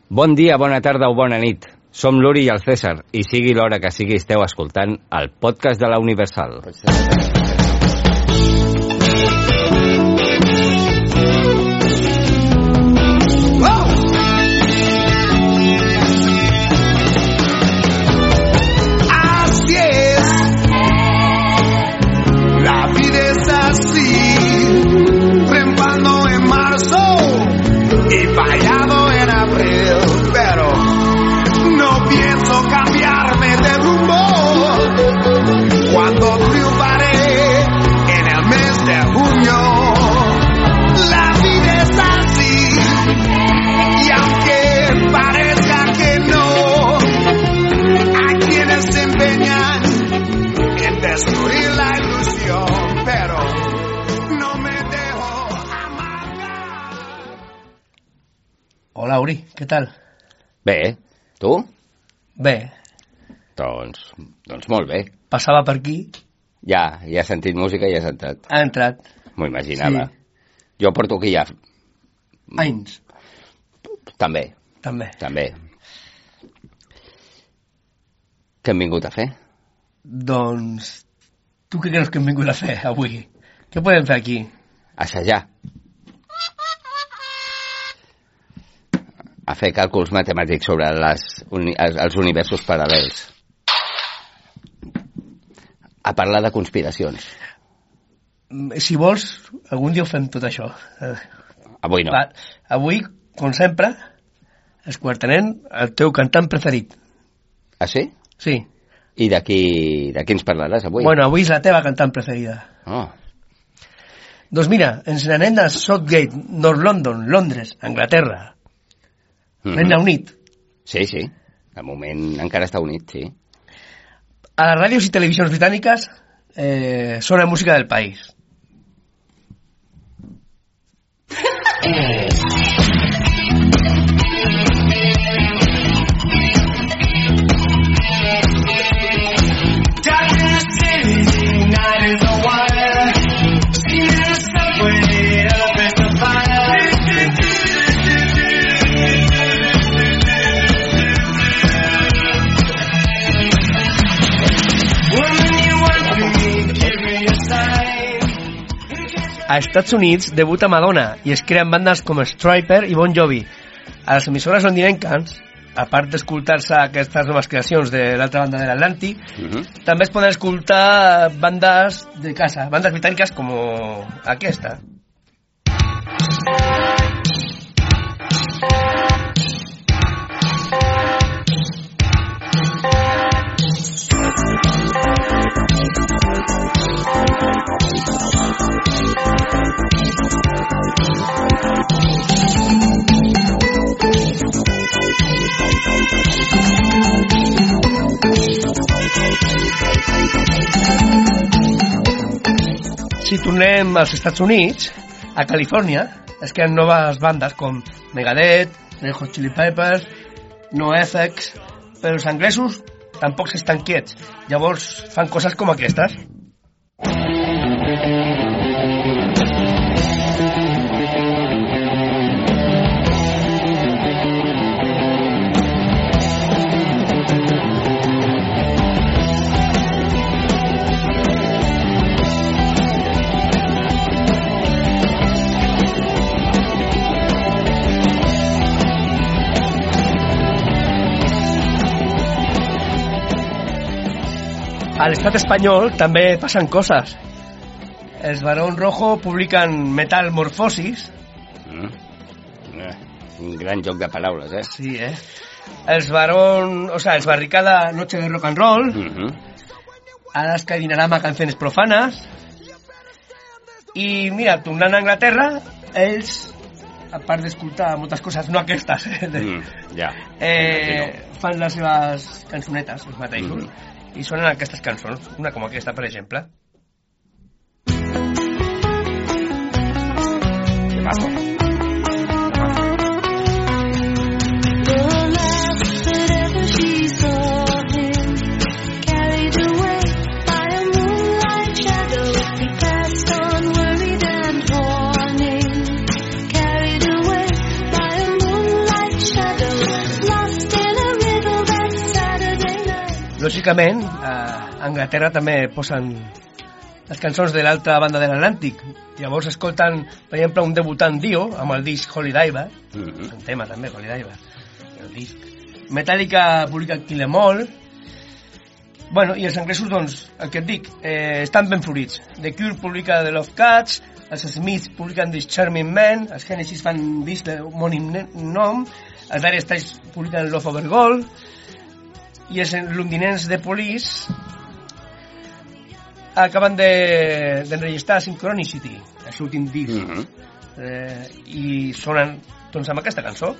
Bon dia, bona tarda o bona nit. Som l'Uri i el César, i sigui l'hora que sigui esteu escoltant el podcast de la Universal. Así es, la vida es así, triunfando en marzo y fallado en abril, pero no pienso cambiarme de rumbo. Cuando triunfaré en el mes de junio, la vida es así, y aunque parezca que no, hay quienes se empeñan en destruir la ilusión, pero no me dejo amargar. Hola, Uri, què tal? Bé, tu? Bé, Doncs molt bé. passava per aquí, Ja he sentit música i has entrat. ha entrat. M'ho imaginava. Sí. Jo porto aquí ja. Anys, També. també. Què hem vingut a fer? Doncs, tu què creus que hem vingut a fer avui? Què podem fer aquí? Assajar. A fer càlculs matemàtics sobre els universos paral·lels. A parlar de conspiracions. Si vols, algun dia ho fem tot això. Avui no. Va, avui, com sempre, esquartenem el teu cantant preferit. Ah, sí? Sí. I de qui ens parlaràs avui? Bueno, avui és la teva cantant preferida. Oh. Doncs mira, ens n'anem a Southgate, North London, Londres, Anglaterra. Regne Unit. Sí. De moment encara està unit, sí. A les ràdios i televisions britàniques sona música del país. A Estats Units debuta Madonna i es creen bandes com Stryper i Bon Jovi. A les emissores londinenques, a part d'escoltar-se aquestes noves creacions de l'altra banda de l'Atlàntic, també es poden escoltar bandes de casa, bandes britàniques com aquesta. Si tornem als Estats Units, a Califòrnia, es creen noves bandes com Megadeth, Red Hot Chili Peppers, NoFX, però els anglesos tampoc s'estan quiets. Llavors fan coses com aquestes. A l'estat espanyol també passen coses. Els Barón Rojo publiquen Metamorfosis. Un gran joc de paraules, eh? Sí, Els Barricada Noche de Rock and Roll. Ara es Dinarama Canciones Profanas. I mira, tornant a Anglaterra, ells, a part d'escoltar moltes coses, no aquestes, fan les seves cançonetes, els mateixos. I sonen aquestes cançons, una com aquesta, per exemple. Que maco. lògicament, a Anglaterra també posen les cançons de l'altra banda de l'Atlàntic. Llavors escolten, per exemple, un debutant Dio amb el disc Holy Diver, un tema també, Holy Diver, el disc. Metallica publica Kill 'Em All. Bueno, i els anglesos, doncs, el que et dic, estan ben florits. The Cure publica The Love Cats, els Smiths publiquen This Charming Man, els Genesis fan disc d'homònim nom, els Dire Straits publiquen Love Over Gold, i els londinencs de Police acaben d'enregistrar Synchronicity, el seu últim disc, i sonen doncs amb aquesta cançó.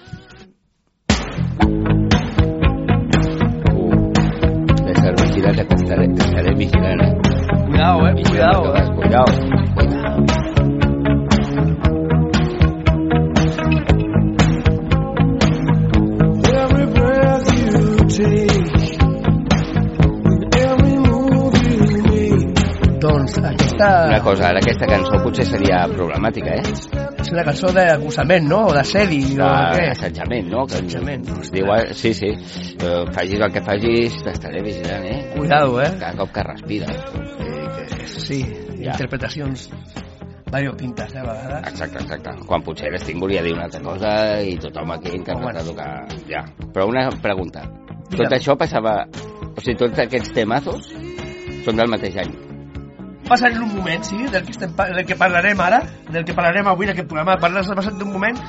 Vigila que t'estaré vigilant, Cuidado, cuidado. Cuidado. Every breath you take, every move you make. Doncs aquesta... Una cosa, ara aquesta cançó potser seria problemàtica, És una cançó d'acusament, no? O d'assedi, o què? Assetjament, no? Assetjament. Es diu, sí. Facis el que facis, t'estaré vigilant, Cuidado, Cada cop que respires. Sí, interpretacions variopintes, a vegades. Exacte. Quan potser l'Sting volia dir una altra cosa i tothom aquí interpreta el que... Ja. Però una pregunta. Tot això passava... O sigui, tots aquests temazos són del mateix any. Passa en un moment, sí, del que parlarem ara, del que parlarem avui en aquest programa. Parles d'un moment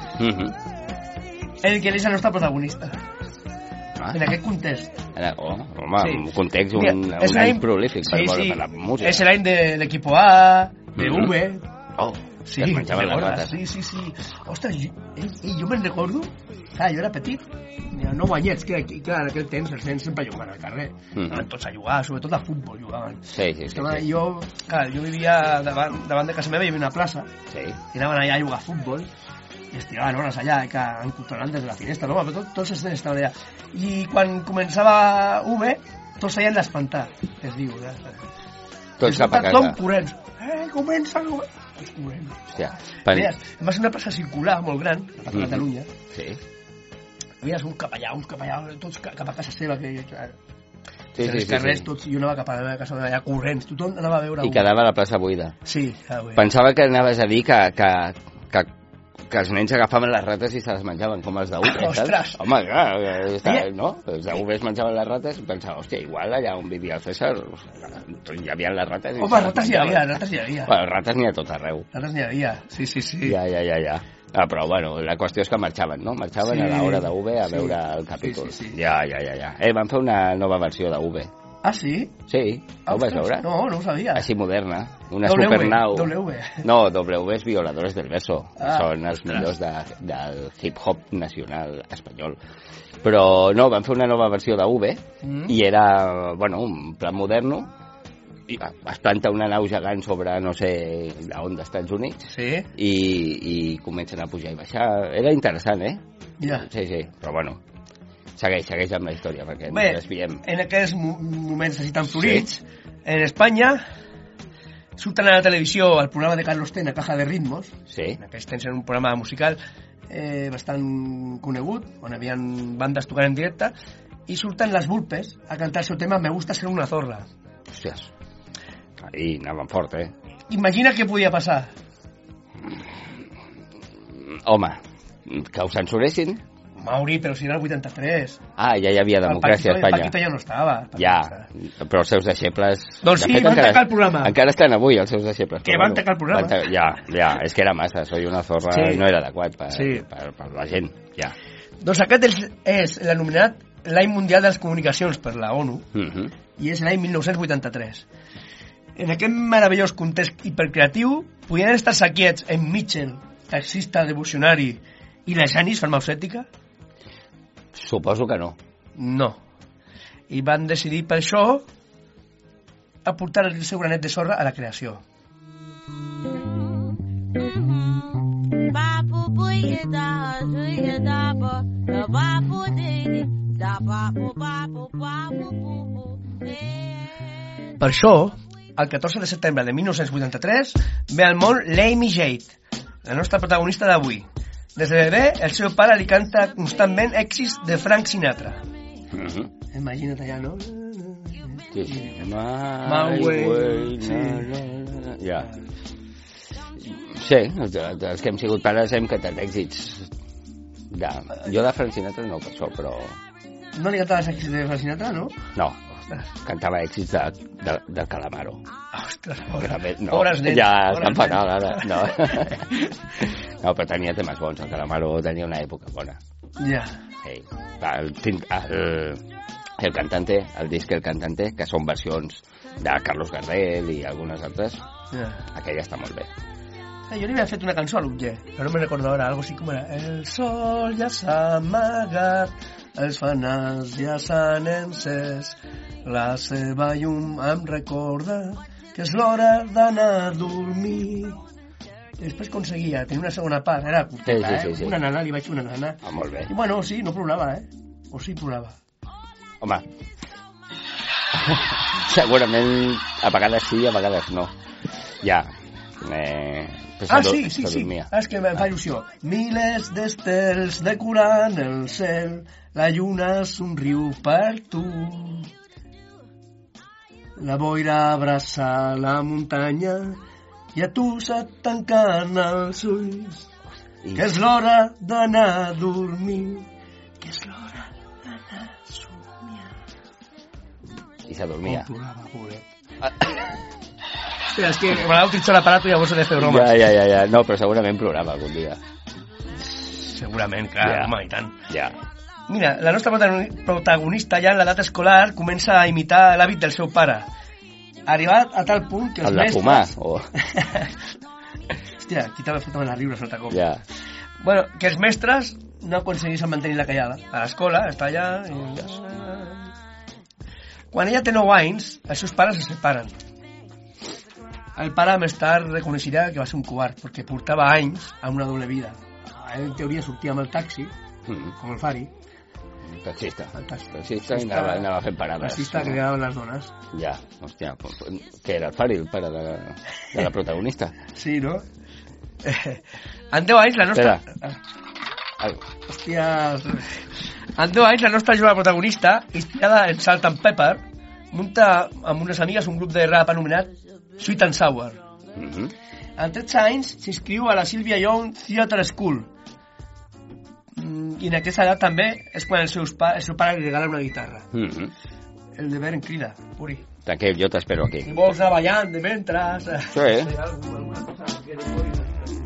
en què és el nostre protagonista. En aquest context. Un context, un any prolífic per la música. És l'any de l'Equipo A, de V. Sí, es menjaven les rates. Sí. Ostres, jo me'n recordo, jo era petit, 9 anyets, que clar, en aquell temps els nens sempre jugaven al carrer. Tots a jugar, sobretot a futbol jugaven. Sí. Jo vivia davant de casa meva, hi havia una plaça, i anaven allà a jugar a futbol, i es tiraven hores allà, encontrant des de la finestra, no? Però tots els nens estaven allà. I quan començava V, tots seien l'espantar, es diu. Tots cap a casa. Tothom corrents. Comença tots corrents. Hòstia. Va ser una plaça circular molt gran, a Catalunya. Sí. Hi havia uns cap allà, tots cap a casa seva, que els carrers, tots, jo anava cap a la casa allà corrents, tothom anava a veure... I quedava la plaça buida. Sí, quedava buida. Pensava que anaves a dir que els nens agafaven les rates i se les menjaven, com els d'UV. Ostres! Home, clar, no? Els d'UV es menjaven les rates i pensava, hòstia, igual allà on vivia el César hi havia les rates. Home, rates hi havia. Bueno, rates n'hi ha tot arreu. Rates n'hi havia, sí. Ja. Però, bueno, la qüestió és que marxaven, no? Marxaven a l'hora d'UV a veure el capítol. Sí. Ja. Van fer una nova versió d'UV. Ah, sí? Sí, ho vas veure? No ho sabia. Així moderna, una supernau. W. No, W és Violadores del Verso. Són els millors del hip-hop nacional espanyol. Però no, van fer una nova versió d'UV i era, bueno, un plan moderno. Es planta una nau gegant sobre no sé d'on d'Estats Units i comencen a pujar i baixar. Era interessant, Ja. Sí, però bueno, segueix amb la història perquè ens desviem. En aquests moments així tan florits, en Espanya surten a la televisió el programa de Carlos Tena, Caja de Ritmos. En aquells temps era un programa musical bastant conegut, on hi havia bandes tocant en directe, i surten les Vulpes a cantar el seu tema Me gusta ser una zorra. Hòsties, ahí anaven fort, Imagina què podia passar. Home, que ho censuressin. Mauri, però si era el 83. Ja hi havia democràcia a Espanya. El Paquito ja no estava. Ja, però els seus deixebles... Doncs sí, van tancar el programa. Encara estan avui els seus deixebles. Que van tancar el programa. Ja, és que era massa, soy una zorra, no era adequat per la gent, ja. Doncs aquest és l'anomenat l'any mundial de les comunicacions per la ONU, i és l'any 1983. En aquest meravellós context hipercreatiu podien estar-se quiets en Mitchell, taxista devocionari, i la Janis, farmacèutica? Suposo que no. No. I van decidir per això aportar el seu granet de sorra a la creació. Per això, el 14 de setembre de 1983 ve al món l'Amy Jade, la nostra protagonista d'avui. Des de bebè, el seu pare li canta constantment èxits de Frank Sinatra. Imagina't allà, no? Sí. My way. Ja. Sí, els que hem sigut pares hem cantat èxits. Jo de Frank Sinatra no, per això, però... No li cantaves èxits de Frank Sinatra, no? No, cantava èxits del Calamaro. Ostres, pobres nens. Ja estan fatal, ara. No, però tenia temes bons. El Calamaro tenia una època bona. Ja. El Cantante, el disc El Cantante, que són versions de Carlos Gardel i algunes altres, aquella està molt bé. Jo li havia fet una cançó a l'Utge, però no me'n recordo ara, algo així com era el sol ja s'ha amagat, els fanals ja s'han encès, la seva llum em recorda que és l'hora d'anar a dormir. I després aconseguia tenir una segona part, era curteta, sí. Una nana, li vaig fer una nana. Molt bé. I bueno, sí, no plorava, o sí plorava. Home, segurament a vegades sí, a vegades no. Ja. Sí. És que em fa il·lusió. Miles d'estels decorant el cel, la lluna somriu per tu. La boira abraça la muntanya i a tu se't tanquen els ulls. Que és l'hora d'anar a dormir, que és l'hora d'anar a somiar. I se dormia. Hòstia, és que m'ha utilitzat l'aparato i llavors he de fer bromes. Ja. No, però segurament plorava algun dia. Segurament, clar, home, i tant. Ja. Mira, la nostra protagonista ja en l'edat escolar comença a imitar l'hàbit del seu pare. Arribat a tal punt que els mestres... El de fumar, o... Hòstia, aquí t'ha fet a riure sota cop. Ja. Bueno, que els mestres no aconsegueixen mantenir la callada. A l'escola, està allà... Quan ella té 9 anys, els seus pares se separen. El pare més tard reconeixerà que va ser un covard, perquè portava anys amb una doble vida. En teoria sortia amb el taxi, com el Fari. Taxista i anava fent parades. Taxista que quedaven les dones. Ja, hòstia, que era el Fari, el pare de la protagonista. Sí, no? En 10 anys la nostra... Hòstia... En 10 anys la nostra jove protagonista, inspirada en Salt and Pepper, munta amb unes amigues un grup de rap anomenat Sweet and Sour. En 13 anys s'inscriu a la Sylvia Young Theatre School. I en aquesta edat també és quan el seu pare li regala una guitarra. El deber en crida, Uri. Tranquil, jo t'espero aquí. Si vols anar ballant de mentre... Sí. Alguna cosa que no puguis...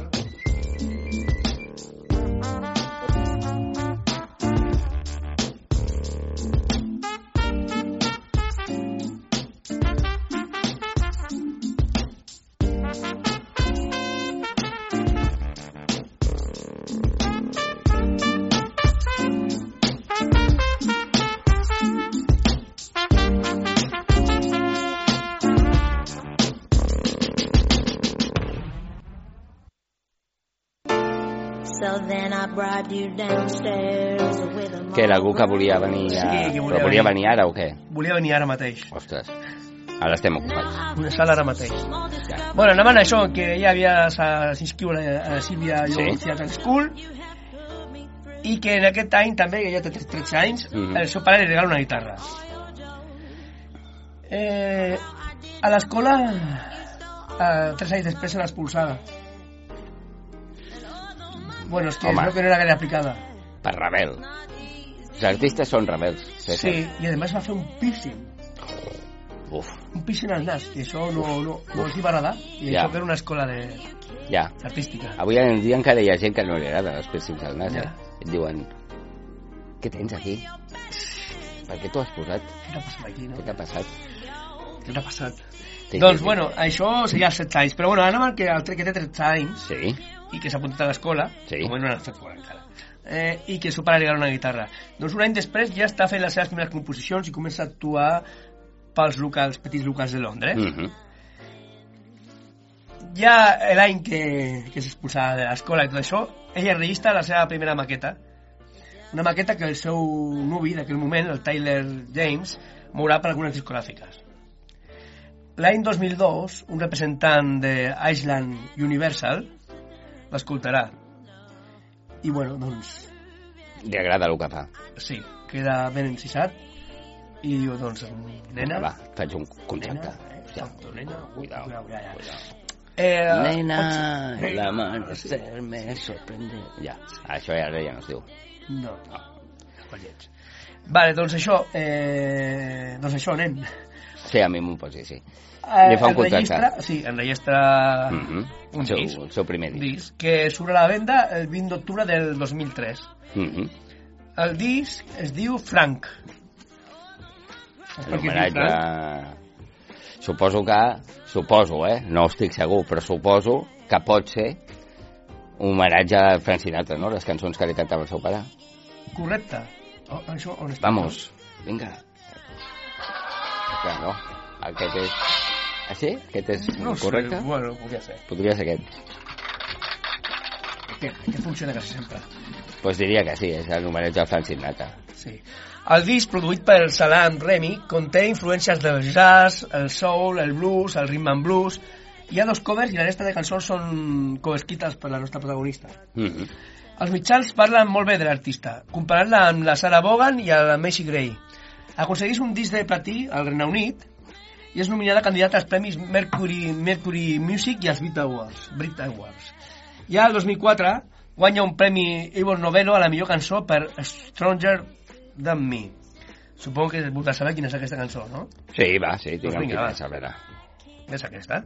Que era algú que volia venir però volia venir ara o què? Volia venir ara mateix. Ostres, ara estem ocupats. Una sala ara mateix. Ja. Bueno, anaven això, que ella s'inscriu a la Sylvia Young Theatre School i que en aquest any també, que ella té 13 anys, el seu pare li regala una guitarra. A l'escola, 3 anys després, se l'ha expulsada. Bueno, és que no era gaire aplicada. Per rebel. Els artistes són rebels. Sí, i a més va fer un piercing. Un piercing al nas, que això no els hi va agradar. I això que era una escola artística. Avui en dia encara hi ha gent que no li agrada els piercings al nas. Et diuen, què tens aquí? Per què t'ho has posat? Què t'ha passat aquí, no? Què t'ha passat? Què t'ha passat? Doncs, bueno, això seria 7 anys. Però bueno, ara amb el que té 13 anys i que s'ha apuntat a l'escola, com no ha estat fora encara, i que el seu pare li regala una guitarra. Doncs un any després ja està fent les seves primeres composicions i comença a actuar pels petits locals de Londres. Ja l'any que s'expulsava de l'escola i tot això, ella registra la seva primera maqueta. Una maqueta que el seu nuvi d'aquell moment, el Tyler James, mourà per algunes discogràfiques. L'any 2002, un representant d'Island Universal l'escoltarà. I bueno, doncs... Li agrada el que fa. Sí, queda ben encisat i diu, doncs, nena... Va, faig un contracte. Nena, Cuidao. Nena, l'amanecer me sorprende. Ja, això ara ja no es diu. No. Vale, doncs això, nen. Sí, a mi m'ho pots dir, sí. Li fa un contracte. Sí, enregistra un disc. El seu primer disc. Que surt a la venda el 20 d'octubre del 2003. El disc es diu Frank. L'homenatge... Suposo, no estic segur, però suposo que pot ser un homenatge a Frank Sinatra, no? Les cançons que li cantava el seu pare. Correcte. Això on està? Vamos, vinga. Clar, no. Aquest és... Ah, sí? Aquest és correcte? Bueno, podria ser. Podria ser aquest. Aquest funciona quasi sempre. Pues diria que sí, és l'homenatge a Frank Sinatra. Sí. El disc, produït per Salam Remy, conté influències del jazz, el soul, el blues, el rhythm and blues. Hi ha 2 covers i la resta de cançons són coescrites per la nostra protagonista. Els mitjans parlen molt bé de l'artista, comparant-la amb la Sarah Vaughan i la Macy Gray. Aconsegueix un disc de platí al Regne Unit i és nominada candidata als premis Mercury Music i als Brit Awards. Ja el 2004 guanya un premi Ivor Novello a la millor cançó per Stronger Than Me. Supongo que voldràs saber quina és aquesta cançó, no? Sí, va, sí, digue'm quina és, a veure. És aquesta.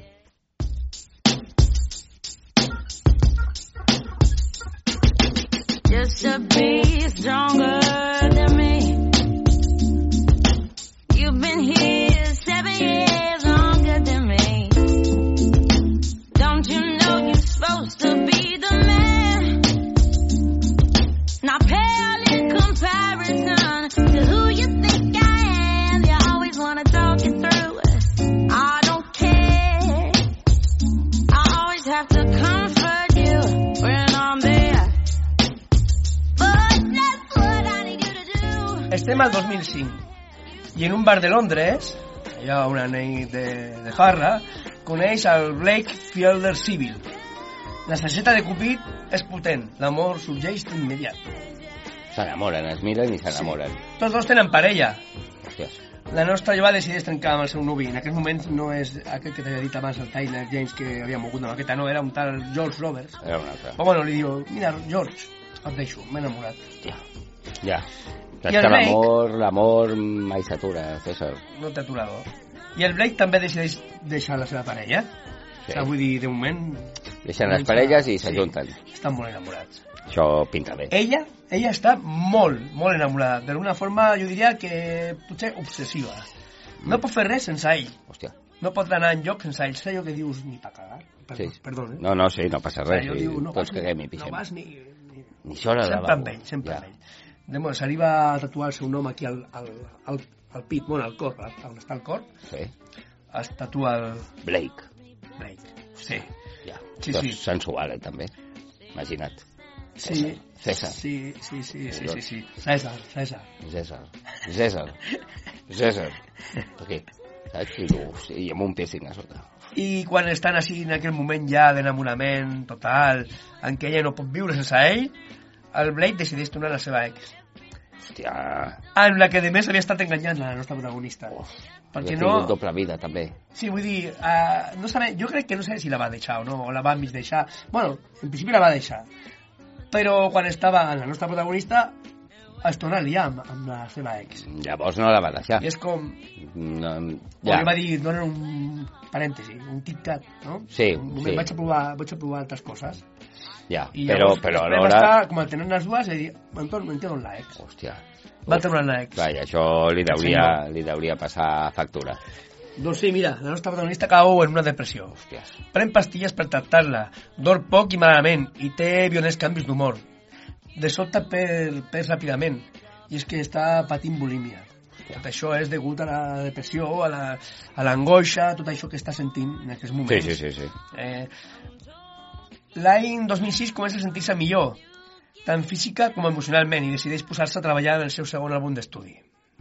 Just to be stronger than me. You've been here 7 years longer than me. Don't you know you're supposed to be the man? Not pale in comparison to who you think I am. You always want to talk it through. I don't care. I always have to comfort you when I'm there. But that's what I need you to do. Estem al 2005 i en un bar de Londres, allà una nit de farra, coneix el Blake Fielder Civil. La sageta de Cupid és potent, l'amor sorgeix d'immediat. S'enamoren, es miren i s'enamoren. Sí. Tots dos tenen parella. Hòsties. La nostra jove decideix trencar amb el seu nuvi. En aquest moment no és aquest que t'havia dit abans, el Tyler James, que havia mogut de maqueta, no, era un tal George Roberts. Era un altre. Però bueno, li diu, mira, George, et deixo, m'he enamorat. Ja. És que l'amor mai s'atura, César. No t'ha aturado. I el Blake també decideix deixar la seva parella. Sí. O sigui, vull dir, de moment... Deixen les parelles i s'ajunten. Sí, estan molt enamorats. Això pinta bé. Ella està molt enamorada. D'alguna forma, jo diria que potser obsessiva. No pot fer res sense ell. Hòstia. No pot anar enlloc sense ell. Sé allò que dius ni pa cagar. Perdó, No, sí, no passa res. O sigui, diu, no tots caguem i pixem. No vas ni sola de sempre amb ell, sempre amb ell. Se li va tatuar el seu nom aquí al pit, bueno, al cor, on està el cor. Sí. Es tatua el... Blake. Sí. Ja. Sí. Sensual, també. Imagina't. Sí. César. Sí. César. Aquí. I amb un piercing a sota. I quan estan així en aquell moment ja d'enamorament total, en què ella no pot viure sense ell, el Blake decideix tornar a la seva ex. Hòstia. En la que de més havia estat enganyant la nostra protagonista. Perquè no... Ha tingut doble vida, també. Sí, vull dir, no sabe, jo crec que no sé si la va deixar o no, o la va mig deixar. Bueno, en principi la va deixar. Però quan estava en la nostra protagonista es torna a liar amb la seva ex. Llavors no la va deixar. I és com... No, ja. Va dir, dona un parèntesi, un tic-tac, no? Sí, sí. Vaig a provar altres coses. Ja, I però alhora... Com el tenen les dues, i dir, me'n quedo amb l'ex. Hòstia. Va tornar amb l'ex. Vaja, això li deuria passar factura. Doncs sí, mira, la nostra protagonista cau en una depressió. Hòsties. Pren pastilles per tractar-la, dorm poc i malament, i té violents canvis d'humor. De sobte perd ràpidament, i és que està patint bulímia. Tot això és degut a la depressió, a l'angoixa, tot això que està sentint en aquests moments. Sí. L'any 2006 comença a sentir-se millor, tant física com emocionalment, i decideix posar-se a treballar en el seu segon àlbum d'estudi.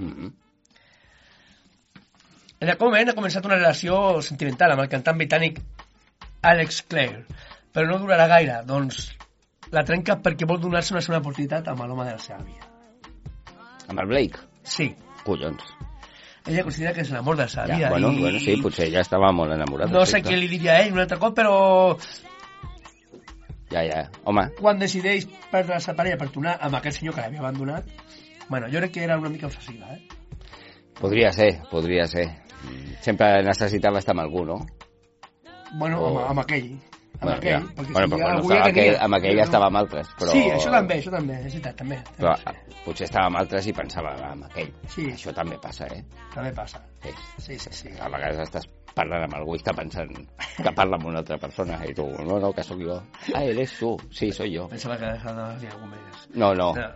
En aquell moment ha començat una relació sentimental amb el cantant britànic Alex Clare, però no durarà gaire, doncs la trenca perquè vol donar-se una segona oportunitat amb l'home de la seva vida. Amb el Blake? Sí. Collons. Ella considera que és l'amor de sa Ja, vida. bueno, sí, potser ella estava molt enamorada. No sé què li diria a ell un altre cop, però Ja, home, quan decideix perdre la seva parella per tornar amb aquest senyor que l'havia abandonat, bueno, jo crec que era una mica obsessiva, podria ser. Sempre necessitava estar amb algú, no? Bueno, amb aquell. Amb aquell, ja. perquè Bueno, si però algú quan ja estava tenia... amb aquell ja estava amb altres, però... Sí, això també, és veritat, també. Però potser estava amb altres i pensava amb aquell. Sí. Això també passa, També passa. Sí. Sí. A vegades estàs parlant amb algú i està pensant que parla amb una altra persona i tu, no, que sóc jo. Ah, eres tu. Sí, soy yo. Pensava que anaves a dir algú més. No,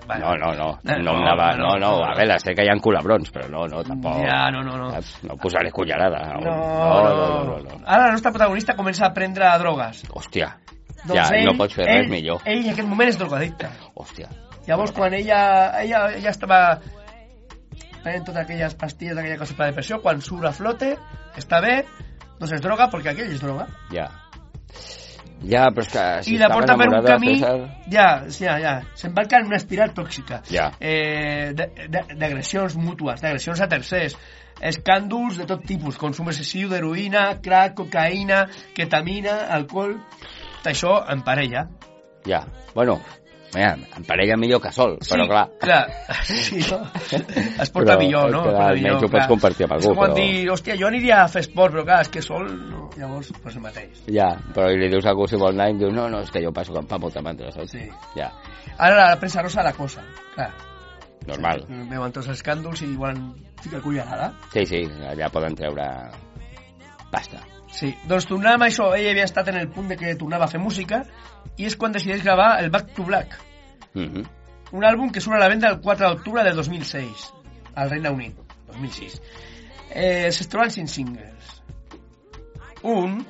a veure, sé que hi ha colabrons, però no, tampoc. Ja, no. Saps? No posaré cullerada. No. Ara la nostra protagonista comença a prendre drogues. Hòstia, Doncs ja, ell, no pots fer res millor. Ell en aquest moment és drogadicte. Hòstia. Llavors, quan ella estava prenent totes aquelles pastilles d'aquella cosa per la depressió, quan surt a flote, està bé, doncs es droga, perquè aquell es droga. Ja, però és que si I la porta per un camí, César... ja, s'embarca en una espiral tòxica. Ja. D'agressions mútues, d'agressions a tercers, escàndols de tot tipus, consum excessiu d'heroïna, crack, cocaïna, ketamina, alcohol... Tot això en parella. Ja, bueno, mira, en parella millor que sol, però clar... Sí, no? Es porta millor, no? Almenys ho pots compartir amb algú, però... És com dir, hòstia, jo aniria a fer esport, però clar, és que sol, no. Llavors, pues el mateix. Ja, però li dius a algú si vol anar i dius, no, és que jo passo que em fa molta mandra, saps? Sí. Ja. Ara la premsa rosa la cosa, clar. Normal. Veuen tots els escàndols i volen ficar cullerada. Sí, allà poden treure pasta. Sí, doncs tornàvem a això, ella havia estat en el punt de que tornava a fer música i és quan decideix gravar el Back to Black, un àlbum que surt a la venda el 4 d'octubre del 2006 al Regne Unit, 2006. Es troben 5 singles. Un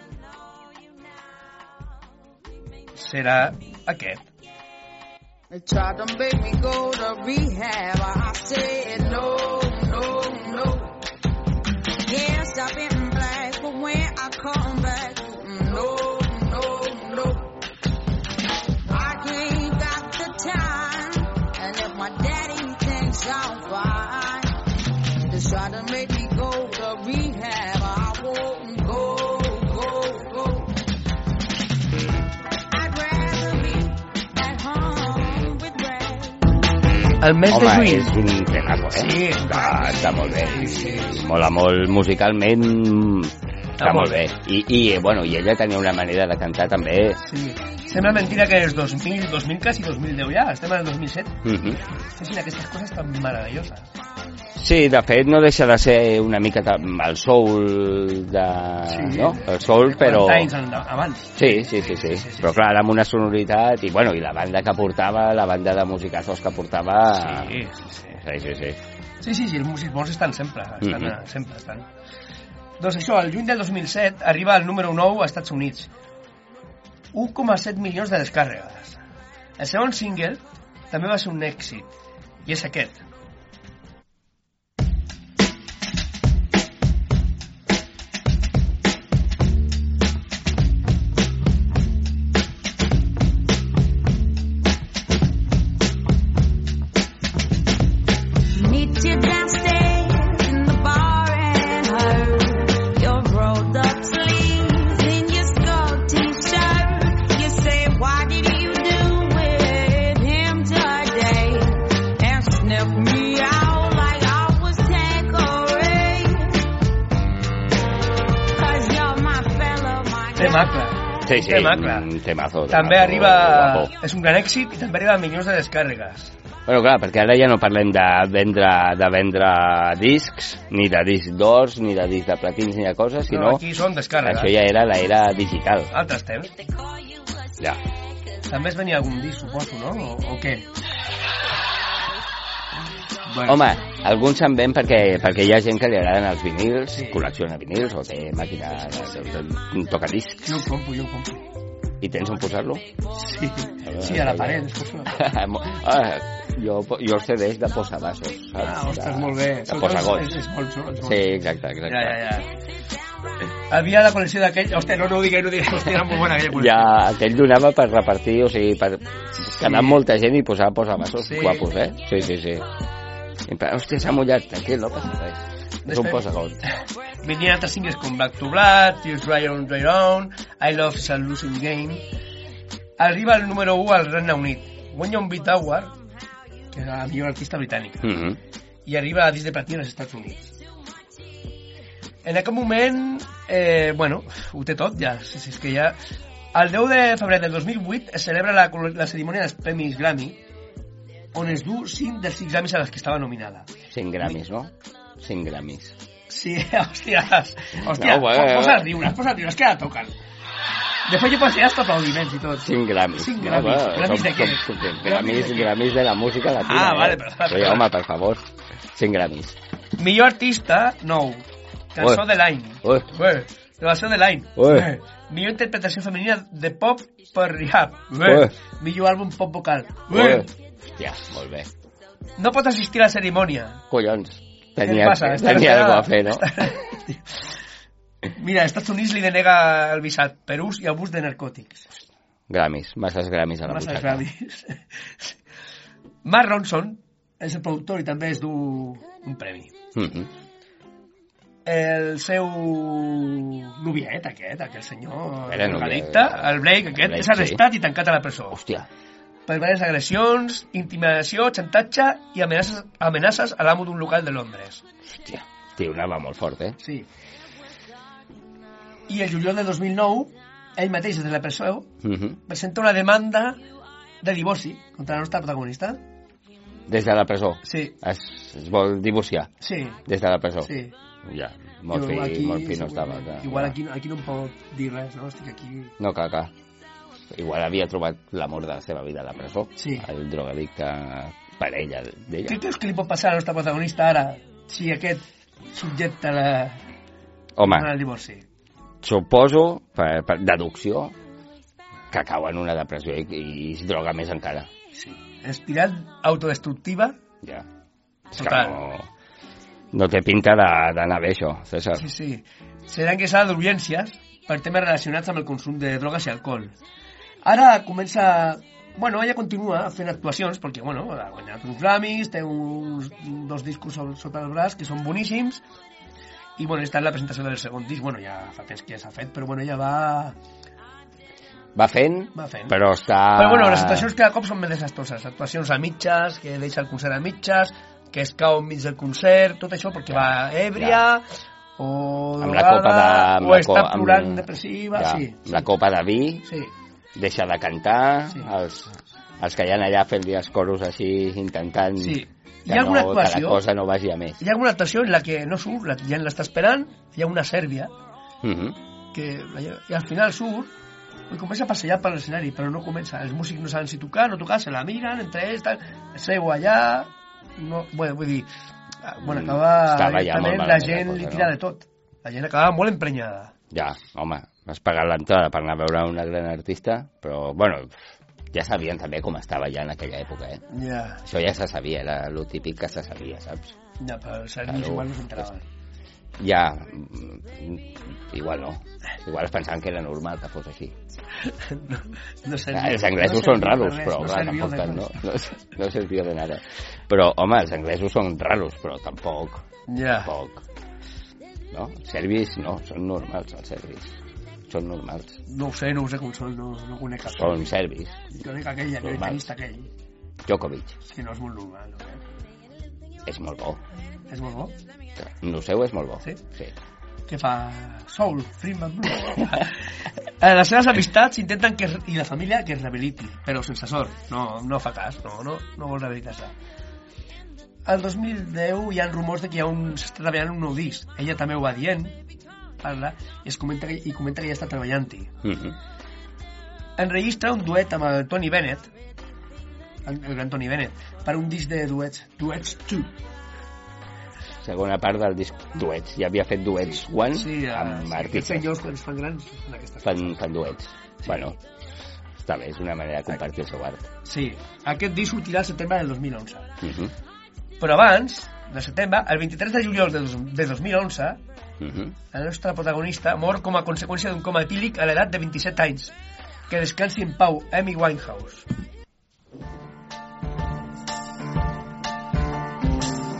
serà aquest. They tried to make me go to rehab. I said no. Yeah, stop in black, but when I come back, no. I ain't got the time, and if my daddy thinks I'm fine, they try to make me go to rehab. I won't go. I'd rather be at home with Ray. El mes de juny. És un temazo, Sí, està molt bé. Mola molt musicalment, està molt bé. I ella tenia una manera de cantar també. Sí. Sembla mentira que és 2000 quasi 2010 ja, estem en el 2007. Sí, aquestes coses tan meravelloses. Sí, de fet no deixa de ser una mica el soul de... Sí, no? El soul, però... 40 anys abans. Sí. Però clar, amb una sonoritat i la banda que portava, la banda de musicazos que portava... Sí. Sí, els músics bons estan sempre. Estan. Doncs això, el juny del 2007 arriba al número 9 als Estats Units. 1,7 milions de descàrregues. El segon single també va ser un èxit, i és aquest. Sí, un temazo. També arriba... És un gran èxit i també arriba a milions de descàrregues. Bueno, clar, perquè ara ja no parlem de vendre discs, ni de disc d'ors, ni de disc de platins, ni de coses, sinó... No, aquí són descàrregues. Això ja era l'era digital. Altres temps. Ja. També es venia algun disc, suposo, no? O què? Bueno. Home, alguns se'n ven perquè hi ha gent que li agraden els vinils, col·lecciona vinils o té màquina de tocadiscs. Jo ho compro. I tens on posar-lo? Sí, a la paret. Jo els CDs de posavasos. Ostres, molt bé. De posagots. Sí, exacte. Ja. Havia la col·lecció d'aquell... Hòstia, no ho digueu, hòstia, era molt bona aquella col·lecció. Ja, aquell donava per repartir, o sigui, per quedar molta gent i posar posavasos guapos, eh? Sí. Hòstia, s'ha mullat, tranquil, no passa res. És un posagot. Venien altres singles com Black to Black, Tears Dry On, I Love is a Losing Game. Arriba al número 1 al Regne Unit. Guanya un Beat Award, que és la millor artista britànica, i arriba a disc de platí als Estats Units. En aquest moment, bueno, ho té tot ja, si és que ja... El 10 de febrer del 2008 es celebra la cerimònia dels Premis Grammy, on es du 5 dels 6 Grammys a les que estava nominada. 5 Grammys, no? 5 Grammys. Sí, hòsties. Hòstia, posa a riure, és que la toquen. Després jo pasaré els aplaudiments i tot. 5 Grammys. 5 Grammys. Grammys de què? Grammys de la música latina. Vale, perfecte. Però home, per favor, 5 Grammys. Millor artista, 9. Cançó de l'any. Gravació de l'any. Millor interpretació femenina de pop per Rehab. Millor àlbum pop vocal. Hòstia, molt bé. No pot assistir a la cerimònia. Collons. Què Tenia passa? alguna a fer, no? Mira, Estats Units li denega el visat per ús i abús de narcòtics. Grammys, masses Grammys a la butxaca. Grammys. Mark Ronson és el productor i també es du un premi. El seu noviet, aquest senyor drogadicte, el Blake, aquest, és arrestat i tancat a la presó. Hòstia. Per diverses agressions, intimidació, xantatge i amenaces a l'amo d'un local de Londres. Hòstia, tio, anava molt fort, Sí. I el juliol de 2009, ell mateix des de la presó, presenta una demanda de divorci contra la nostra protagonista. Des de la presó? Sí. Es vol divorciar? Sí. Des de la presó? Sí. Ja, molt fi no estava. Igual aquí no em pot dir res, no? Estic aquí... No, clar. Igual havia trobat l'amor de la seva vida a la presó. Sí. El drogadicte parella d'ella. Què creus que li pot passar a la nostra protagonista ara si aquest subjecta el divorci? Suposo, per deducció, que cau en una depressió i es droga més encara. Sí. Espiral autodestructiva. Ja. És que no té pinta d'anar bé, això, César. Sí. Serà ingressada d'urgències per temes relacionats amb el consum de drogues i alcohol. Ara comença... Bueno, ella continua fent actuacions, perquè, bueno, ha guanyat uns Grammys, té dos discos sota el braç que són boníssims, i, bueno, està en la presentació del segon disc. Bueno, ja fa temps que ja s'ha fet, però, bueno, ella va fent, però està... Però, bueno, les actuacions cada cop són més desastroses. Actuacions a mitges, que deixa el concert a mitges, que es cau enmig del concert, tot això perquè va èbria... o drogada, o està plorant depressiva, sí. La copa de vi, sí. Deixa de cantar, sí. Els que hi ha allà fent-li els coros així, intentant que la cosa no vagi a més. Hi ha alguna actuació en la que no surt, la gent l'està esperant, hi ha una sèrbia, que i al final surt, i comença a passejar per l'escenari, però no comença, els músics no saben si tocar, no tocar, se la miren, entre ells, seu allà, no, bueno, vull dir... Bueno, acaba directament la gent li tira de tot. La gent acaba molt emprenyada. Ja, home, has pagat l'entrada per anar a veure una gran artista, però, bueno, ja sabien també com estava ja en aquella època, Ja. Això ja se sabia, era el típic que se sabia, saps? Ja, però els serbis igual no s'enteraven. Ja, igual no. Igual es pensaven que era normal que fos així. No sé. Els anglesos són raros, però no servia de nada. Però, home, els anglesos són raros, però tampoc. Tampoc. No? Serbis no, són normals, els serbis. Són normals. No ho sé com són, no conec cap. Són serbis. Conec aquell tenista aquell. Djokovic. És que no és molt normal, no? És molt bo. És molt bo? No seu és molt bo. Sí? Sí. Què fa? Soul, Freeman Blues. Les seves amistats intenten i la família que es rehabiliti, però sense sort. No fa cas, no vol rehabilitar-se. El 2010 hi ha rumors de que s'està treballant un nou disc. Ella també ho va dient, parla, i comenta que ja està treballant-hi. Enregistra un duet amb el Tony Bennett, el gran Tony Bennett, per un disc de duets 2. Segona part del disc duets. Ja havia fet duets one amb artistes. Aquests senyors quan es fan grans fan duets. Sí. Bueno, està bé, és una manera de compartir el seu art. Sí, aquest disc sortirà al setembre del 2011. Però abans, de setembre, el 23 de juliol de 2011, la nostra protagonista mor com a conseqüència d'un coma etílic a l'edat de 27 anys. Que descansi en pau, Amy Winehouse.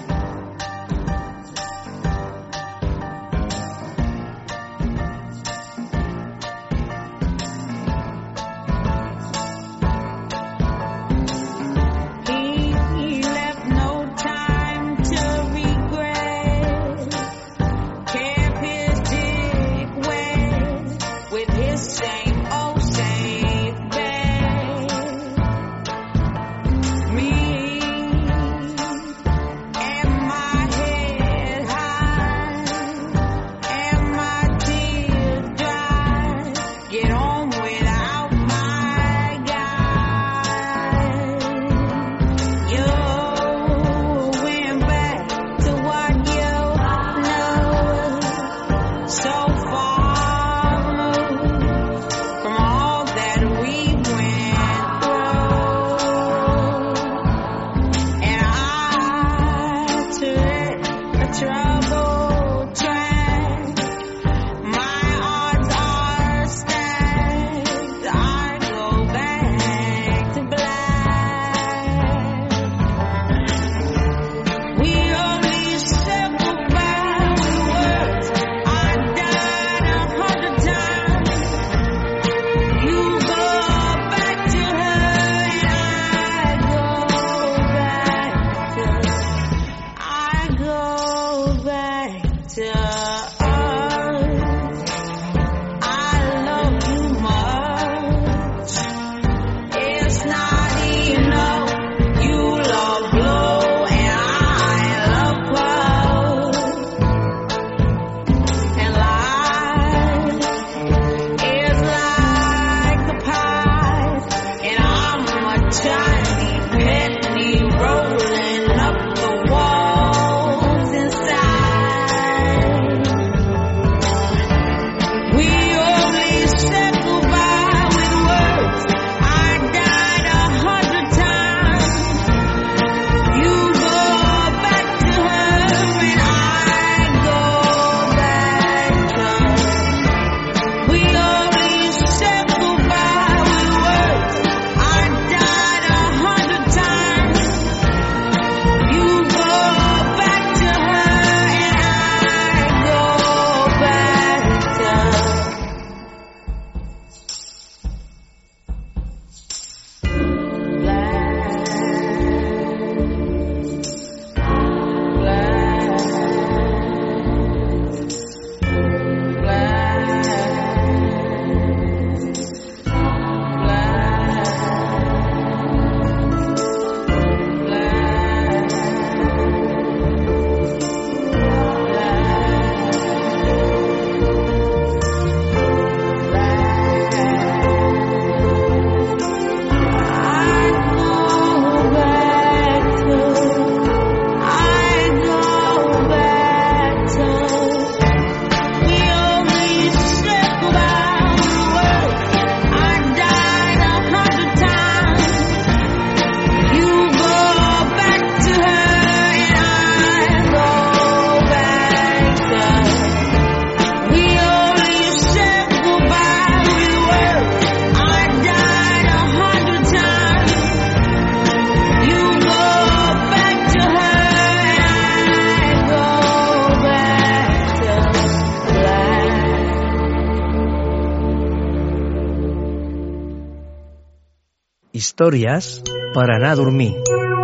historias para anar a dormir.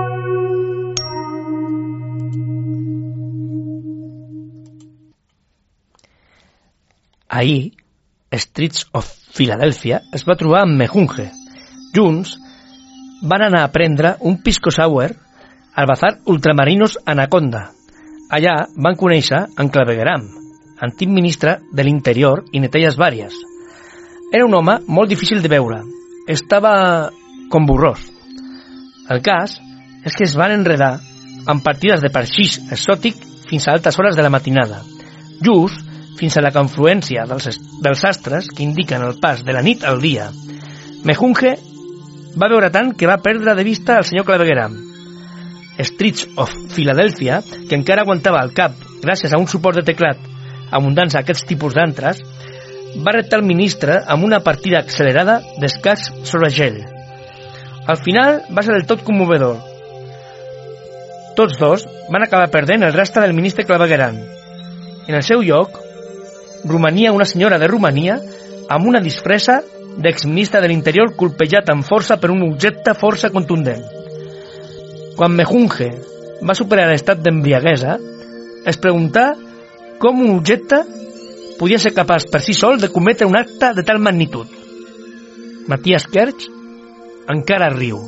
Ahir, Streets of Philadelphia es va trobar amb Mejunge. Junts van anar a prendre un pisco sour al bazar Ultramarinos Anaconda. Allà van conèixer en Clavegueram, antic ministre de l'Interior i neteges vàries. Era un home molt difícil de veure. Estava com borrós. El cas és que es van enredar amb partides de parxís exòtic fins a altes hores de la matinada, just fins a la confluència dels astres que indiquen el pas de la nit al dia. Mejunge va veure tant que va perdre de vista el senyor Clavegueram. Streets of Philadelphia, que encara aguantava el cap gràcies a un suport de teclat abundants a aquests tipus d'antres, va reptar el ministre amb una partida accelerada d'escacs sobre gel. Al final va ser del tot commovedor. Tots dos van acabar perdent el rastre del ministre Clavegueram. En el seu lloc romania una senyora de Romania amb una disfressa d'exministre de l'Interior colpejat amb força per un objecte força contundent. Quan Mejunge va superar l'estat d'embriaguesa, es preguntà com un objecte podia ser capaç per si sol de cometre un acte de tal magnitud. Matías Kerch encara riu.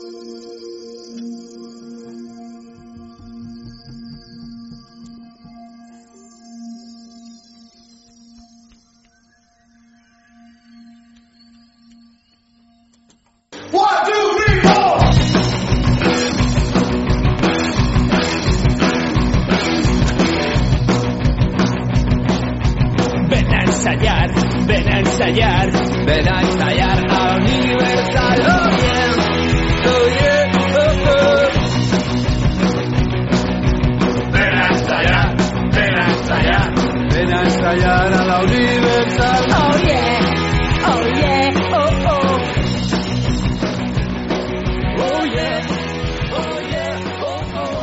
Ven a ensayar a Universal. Oh yeah, oh yeah, oh oh. Ven a ensayar, ven a ensayar. Ven a ensayar a la Universal. Oh yeah, oh yeah, oh oh. Oh yeah, oh yeah, oh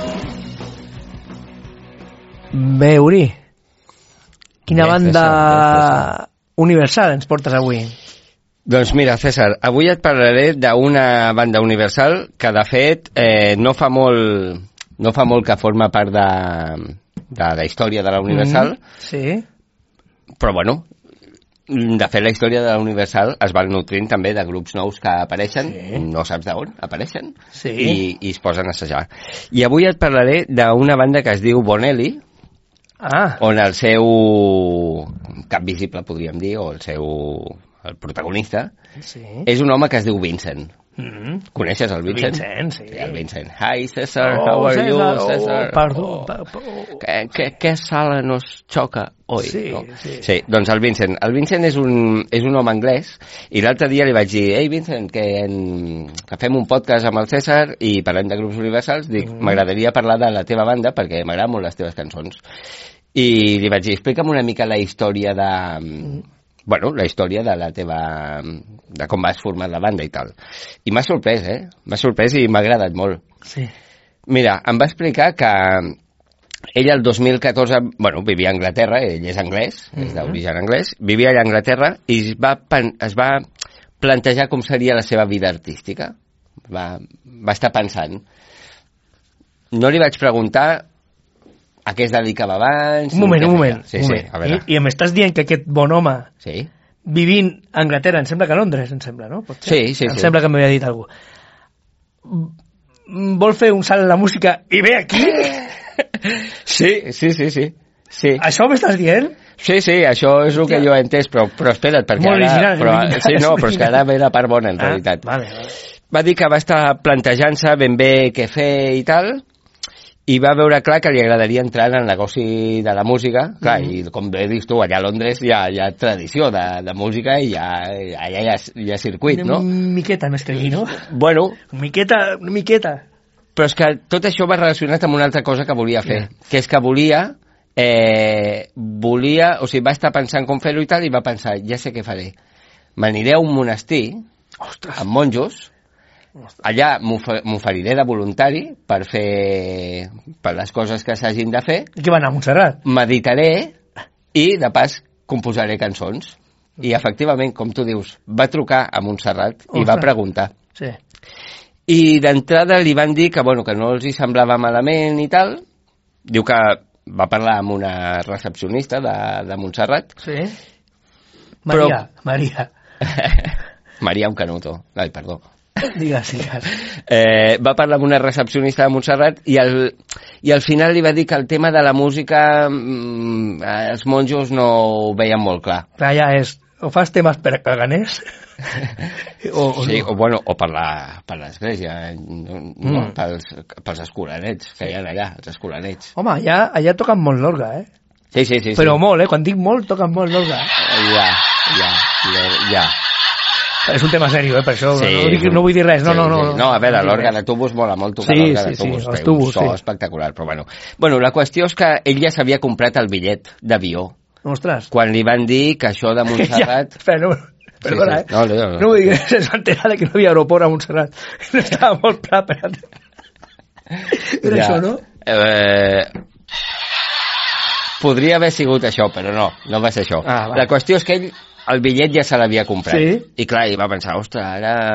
oh. Bé, Uri, quina banda Universal ens portes avui? Doncs mira, César, avui et parlaré d'una banda Universal que, de fet, no fa molt que forma part de la història de la Universal. Sí. Però, bueno, de fet, la història de la Universal es va nutrint també de grups nous que apareixen, no saps d'on apareixen, i es posen a assajar. I avui et parlaré d'una banda que es diu Bonelli, on el seu cap visible, podríem dir, o el protagonista, és un home que es diu Vincent. Coneixes el Vincent? Vincent, sí. El Vincent. Hi, César, how are you, César? Perdó. ¿Qué sala nos xoca hoy? Sí, no? sí. Sí, doncs el Vincent. El Vincent és un home anglès, i l'altre dia li vaig dir, ei, Vincent, que fem un podcast amb el César i parlem de grups universals. Dic, m'agradaria parlar de la teva banda perquè m'agraden molt les teves cançons. I li vaig dir, explica'm una mica la història la història de la teva... de com vas formar la banda i tal. I m'ha sorprès, M'ha sorprès i m'ha agradat molt. Sí. Mira, em va explicar que ell el 2014, vivia a Anglaterra, ell és anglès, és d'origen anglès, vivia allà a Anglaterra i es va plantejar com seria la seva vida artística. Va estar pensant. No li vaig preguntar a què es dedicava abans... Un moment. Sí, a veure. I m'estàs dient que aquest bon home, vivint a Anglaterra, em sembla que a Londres, em sembla, no? Sí. Em sembla que m'havia dit algú. Vol fer un salt en la música i ve aquí? Sí. Això m'estàs dient? Sí, això és el que jo he entès, però espera't, perquè molt original. Però és que ara ve la part bona, en realitat. Vale. Va dir que va estar plantejant-se ben bé què fer i tal, i va veure clar que li agradaria entrar en el negoci de la música. Clar, i com bé dius tu, allà a Londres hi ha tradició de música i allà hi ha circuit, no? Una miqueta més que aquí, no? Bueno. Una miqueta. Però és que tot això va relacionat amb una altra cosa que volia fer, que és que volia, va estar pensant com fer-ho i tal, i va pensar, ja sé què faré. M'aniré a un monestir, amb monjos, allà m'oferiré de voluntari per les coses que s'hagin de fer. I què va anar a Montserrat? Meditaré i, de pas, composaré cançons. I, efectivament, com tu dius, va trucar a Montserrat i va preguntar. Sí. I d'entrada li van dir que, bueno, que no els hi semblava malament i tal. Diu que va parlar amb una recepcionista de Montserrat. Sí. Maria. Maria un canuto. Ai, perdó. Digues. Va parlar amb una recepcionista de Montserrat i al final li va dir que el tema de la música els monjos no ho veien molt clar. Clar, ja és, o fas temes per caganers o sí, no. o per l'església, no, pels escolanets que hi ha allà, els escolanets. Home, allà toquen molt l'orga, Sí. Però molt, quan dic molt, toquen molt l'orga. Ja. És un tema seriós, per això sí, no vull dir res. No. No, a veure, l'orga de tubos mola molt tocar l'orga de tubos. Sí, els tubos, un so espectacular, però bueno. Bueno, la qüestió és que ell ja s'havia comprat el bitllet d'avió. Ostres. Quan li van dir que això de Montserrat... Perdona, sí. No. No vull dir que s'entera que no havia aeroport a Montserrat. No estava molt clar, Era això, no? Podria haver sigut això, però no va ser això. La qüestió és que ell el bitllet ja se l'havia comprat. Sí. I clar, va pensar, ostres,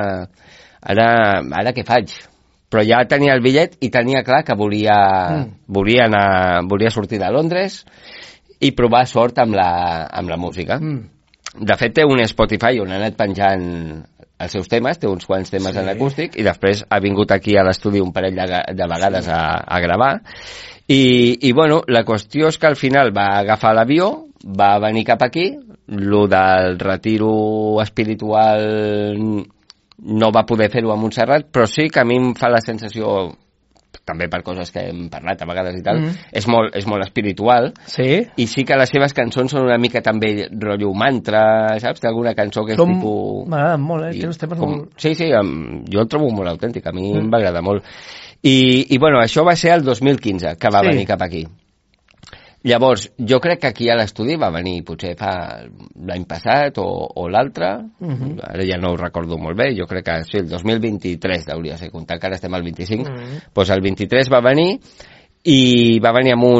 ara què faig? Però ja tenia el bitllet i tenia clar que volia sortir de Londres i provar sort amb la música. De fet, té un Spotify on ha anat penjant els seus temes, té uns quants temes en acústic, i després ha vingut aquí a l'estudi un parell de vegades a gravar. I bueno, la qüestió és que al final va agafar l'avió, va venir cap aquí, lo del retiro espiritual no va poder fer-ho a Montserrat, però sí que a mi em fa la sensació, també per coses que hem parlat a vegades i tal, és molt espiritual, i sí que les seves cançons són una mica també rotllo mantra, saps? Té alguna cançó que és tipus... M'agraden molt, té uns temes molt... Sí, jo el trobo molt autèntic, a mi em va agradar molt. I bueno, això va ser el 2015, que va venir cap aquí. Llavors, jo crec que aquí a l'estudi va venir potser fa l'any passat o l'altre, ara ja no ho recordo molt bé, jo crec que sí, el 2023 hauria de ser, comptant que ara estem al 25, doncs el 23 va venir i va venir amb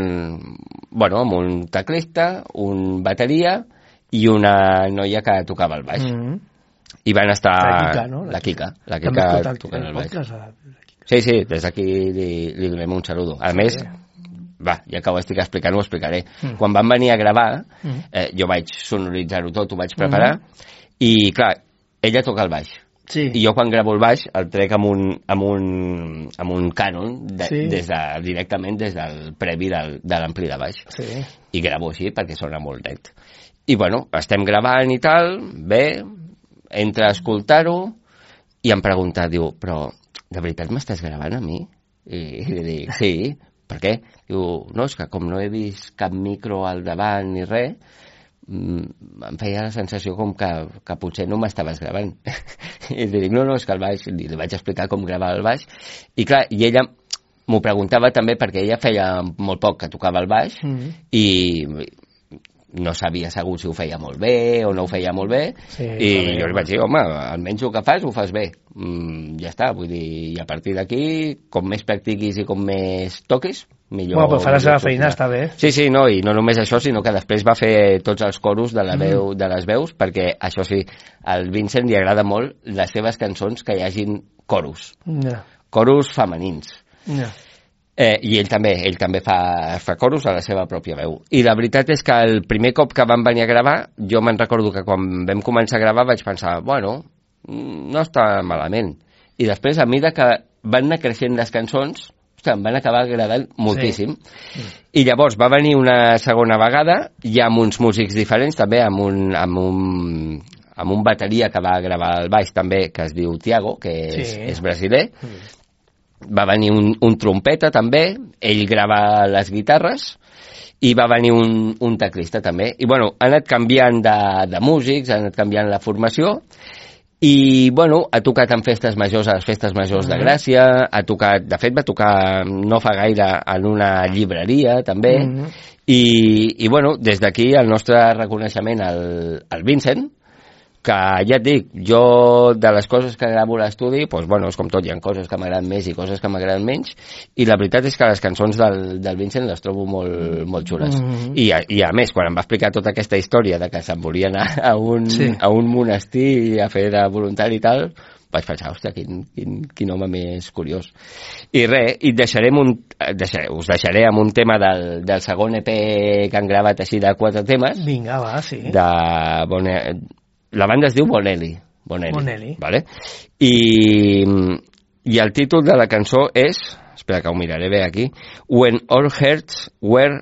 un teclista, un bateria i una noia que tocava el baix. I van estar... La Kika, no? La Kika tocant el baix. Sí, des d'aquí li donem un saludo. A més... ja que ho estic explicant, ho explicaré. Quan van venir a gravar, jo vaig sonoritzar-ho tot, ho vaig preparar, i clar, ella toca el baix. I jo quan gravo el baix el trec amb un Canon directament des del previ de l'ampli de baix. I gravo així perquè sona molt net. I bueno, estem gravant i tal, bé, entra a escoltar-ho i em pregunta, diu, però de veritat m'estàs gravant a mi? I li dic, sí. Per què? Diu, no, és que com no he vist cap micro al davant ni res, em feia la sensació com que potser no m'estaves gravant. I li dic, no, és que el baix, li vaig explicar com gravar el baix, i clar, i ella m'ho preguntava també perquè ella feia molt poc que tocava el baix, i no sabia segur si ho feia molt bé o no ho feia molt bé, i jo li vaig dir, home, almenys el que fas ho fas bé, ja està, vull dir, i a partir d'aquí, com més practiquis i com més toquis, millor... Bueno, però faràs la feina, està bé. Sí, no, i no només això, sinó que després va fer tots els coros de les veus, perquè, això sí, al Vincent li agrada molt les seves cançons que hi hagin coros. Coros femenins. I ell també fa coros a la seva pròpia veu. I la veritat és que el primer cop que van venir a gravar, jo me'n recordo que quan vam començar a gravar vaig pensar, bueno, no està malament. I després, a mesura que van anar creixent les cançons, em van acabar agradant moltíssim. I llavors va venir una segona vegada, ja amb uns músics diferents, també amb un bateria que va gravar el baix també, que es diu Tiago, que és brasiler. Va venir un trompeta també, ell grava les guitarres, i va venir un teclista també. I bueno, ha anat canviant de músics, ha anat canviant la formació, i bueno, ha tocat en festes majors, a les festes majors de Gràcia, de fet va tocar no fa gaire en una llibreria també, i bueno, des d'aquí el nostre reconeixement al Vincent, que ja et dic, jo de les coses que gravo a l'estudi, doncs bueno, és com tot, hi ha coses que m'agraden més i coses que m'agraden menys, i la veritat és que les cançons del Vincent les trobo molt xules. I a més, quan em va explicar tota aquesta història de que se'n volia anar a un monestir a fer de voluntari i tal, vaig pensar, hòstia, quin home més curiós. I res, us deixaré amb un tema del segon EP que han gravat així de 4 temes. Vinga, va, sí. La banda es diu Bonelli. Vale? I el títol de la cançó és, espera que ho miraré bé aquí, When All Hearts Were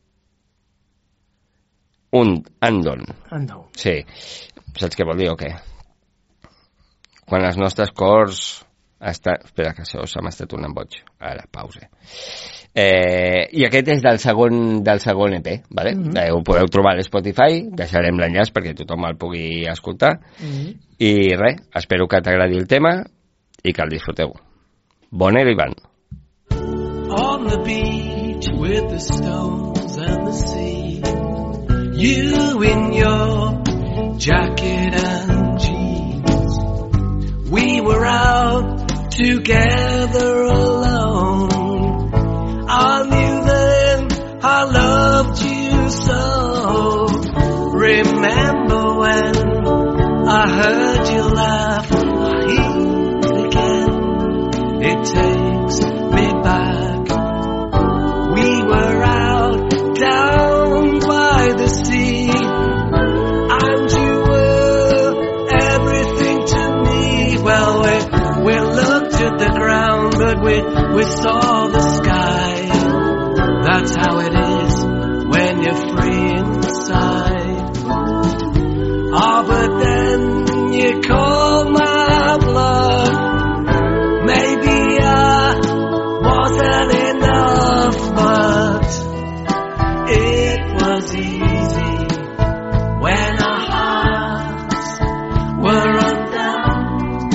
Undone. Sí. Saps què vol dir o què? Quan els nostres cors espera, que això se m'ha estat un emboig. Ara, pause. I aquest és del segon EP, vale? Ho podeu trobar a Spotify, deixarem l'enllaç perquè tothom el pugui escoltar. I res, espero que t'agradi el tema i que el disfruteu. Bonelli Band. On the beach with the stones and the sea, you in your jacket and jeans, we were out together alone. I knew then I loved you so. Remember when I heard you laugh, I hear it again, it takes me back. We were out down by the sea, and you were everything to me. Well, we looked at the ground, but we saw the sky. That's how it is when you're free inside. Oh, but then you called my bluff. Maybe I wasn't enough, but it was easy when our hearts were undone.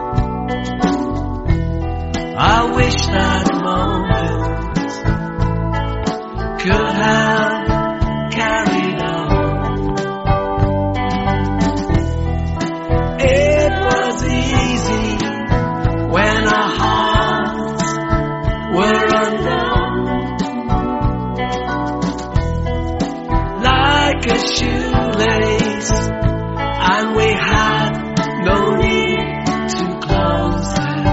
I wish that moment could have carried on. It was easy when our hearts were undone. Like a shoelace, and we had no need to close them.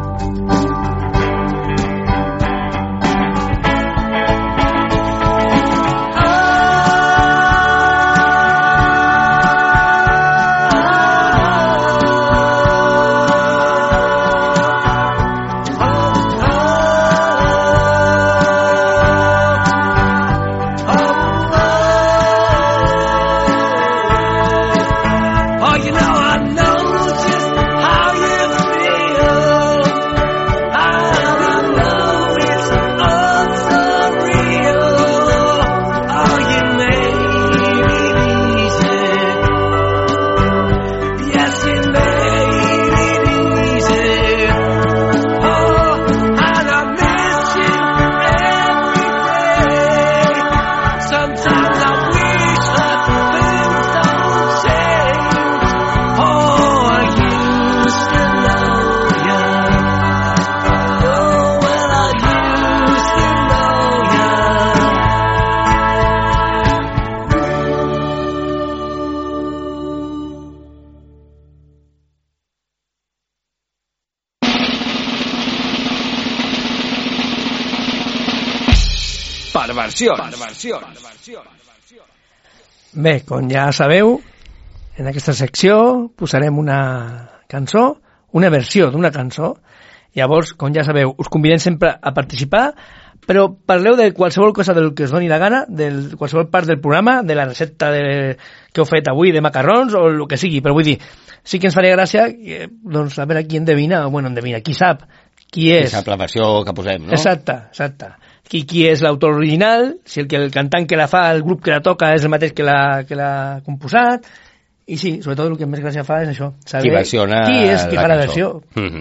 Bé, com ja sabeu, en aquesta secció posarem una cançó, una versió d'una cançó. Llavors, com ja sabeu, us convidem sempre a participar, però parleu de qualsevol cosa del que us doni la gana, de qualsevol part del programa, de la recepta que heu fet avui de macarrons o el que sigui, però vull dir, sí que ens faria gràcia doncs, a veure qui endevina, qui sap qui és. Qui sap la versió que posem, no? Exacte. Qui és l'autor original, si el cantant que la fa, el grup que la toca és el mateix que l'ha composat, i sí, sobretot el que més gràcia fa és això, saber qui és qui fa la versió.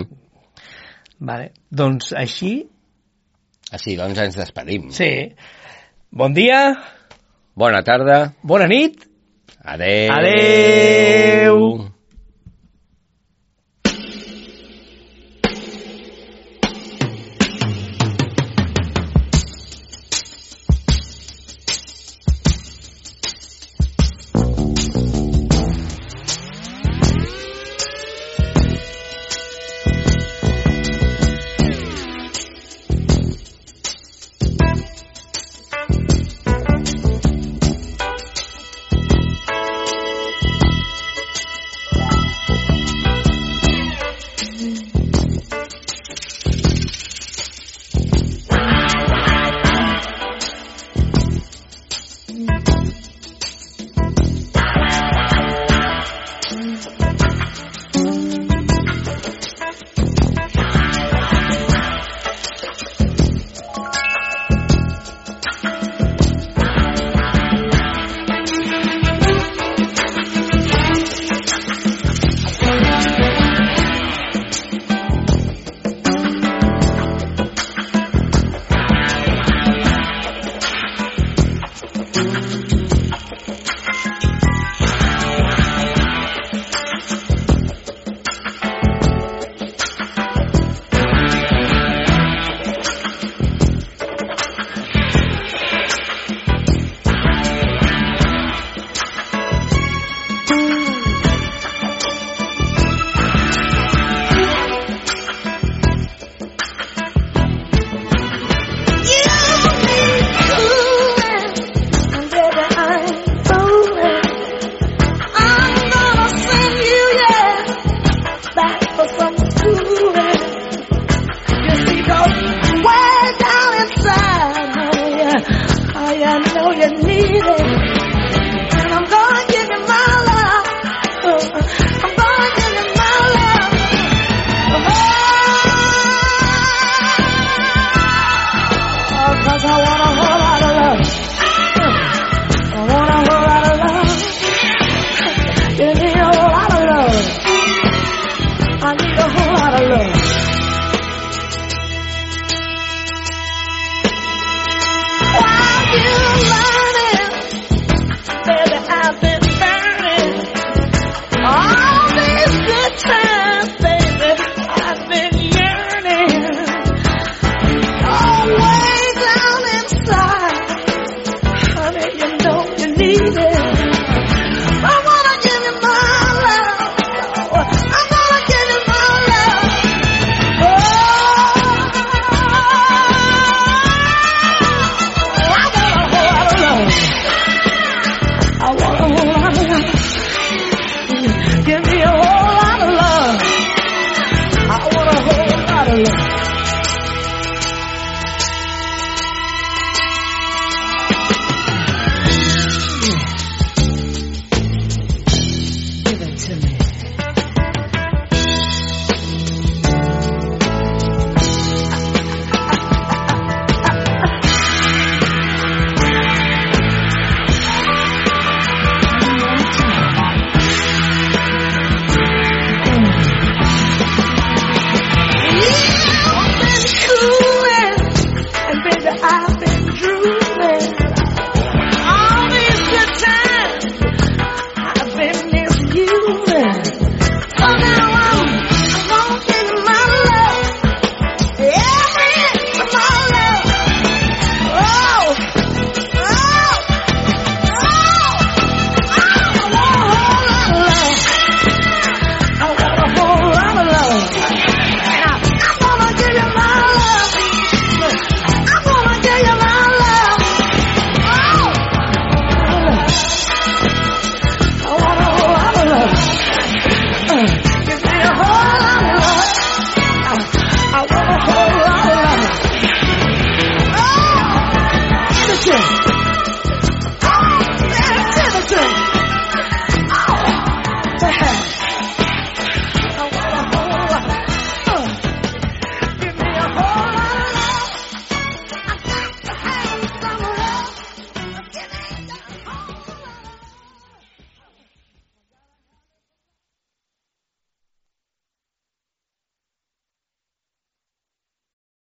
Vale, doncs així... Així, doncs ens despedim. Sí. Bon dia. Bona tarda. Bona nit. Adeu. Adeu. you need it. And I'm gonna give you my love. I'm gonna give you my love. Oh, 'cause I want a whole lot of love. I want a whole lot of love. Give me a whole lot of love. I need a whole lot of love. While you're learning, baby, I've been burning. All these good times, baby, I've been yearning. Oh, way down inside, honey, you know you need it. I wanna give you my love. I'm gonna give you my love. Oh, I want a whole lot of love. Give me a whole lot of love. I want a whole lot of love. Give it to me. You've been cooling, and baby, I've been drooling. All these good times, I've been misusing. So now I'm gonna give you my love, every inch of my love. Oh, I want a whole lot of love. I'm gonna give you my love. I'm gonna give you my love. Oh, I want a whole lot of love. Give me a whole lot of love. I want a whole lot of love. Oh, give it to me.